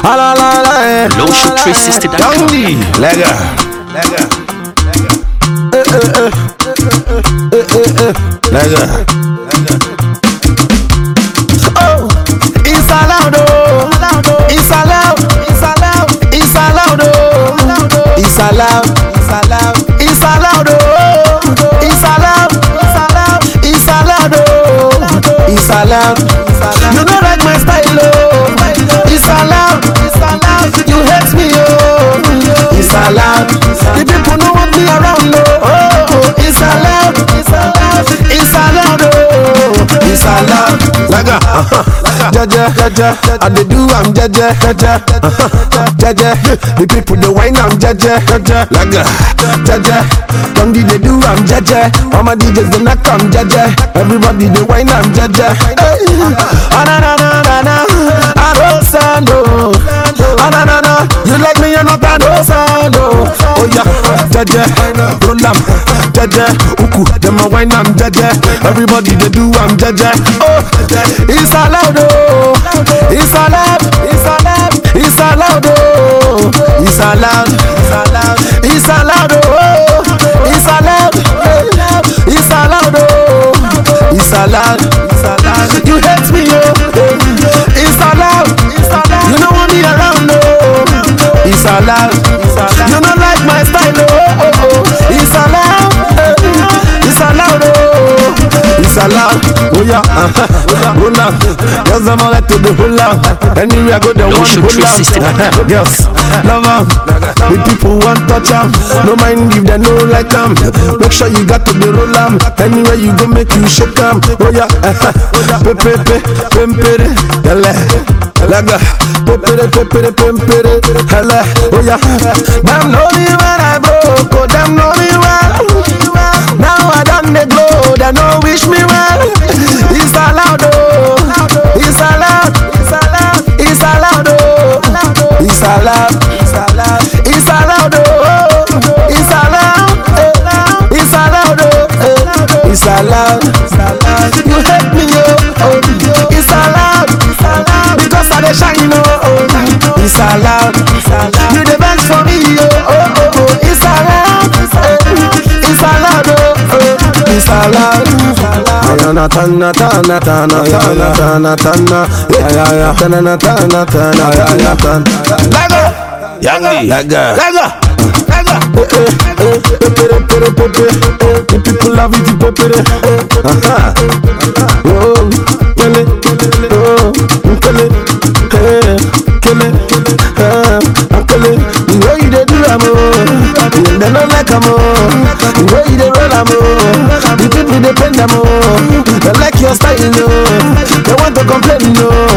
LowShow360.com. Lega. Oh, it's allowed, oh. It's allowed, it's allowed, it's allowed, oh. It's allowed, it's allowed, it's allowed, oh. It's allowed, it's allowed, it's allowed, oh. It's allowed, you don't like my style, oh. It's allowed, it's allowed, you hate me, oh. It's allowed, the people don't want me around, oh. It's allowed, it's allowed, it's allowed, oh. It's allowed, Laga, Jaja, I dey do I'm Jaja, Jaja, the people they whine I'm Jaja, Laga, Jaja, don't they do I'm Jaja, all my DJs they knock I'm Jaja, everybody they whine I'm Jaja, I don't sound, you like me you're not I don't sound, oh yeah, Jaja, roll am, Jaja, uku, them a whine I'm Jaja, everybody they do I'm Jaja, oh, it's allowed, oh, it's allowed, it's allowed, it's allowed, oh, it's allowed, it's allowed, oh, it's allowed, it's allowed, oh, it's allowed, you hate me, oh, it's allowed, you don't want me around, oh, it's allowed, you don't like my style, oh, it's allowed, it's allowed, oh, it's allowed. Oh yeah, roll out. Girls I'm all like to the roll out. Anywhere I go the one roll out. Girls, love them. The people want touch them. No mind if they know like them. Make sure you got to the roll them. Anywhere you go make you shake them. Oh yeah, pepe, pempere, hele, laga, pepe, pempere, hele. Oh yeah, them know me when I broke. Oh them know me well. Now I done the glow. They know wish me well. It's allowed, oh. It's allowed, it's allowed, it's allowed, oh. It's allowed, it's allowed, it's allowed, oh. It's allowed, it's allowed, oh. It's allowed, you hate me, oh. It's allowed, because I dey shine, oh. It's allowed, you dey vex for me, oh. It's allowed, it's allowed, oh. It's allowed. The people love it, the way you dey do am, they don't like am, the way you dey roll am, the people they bend am, they like your style, they want to complain,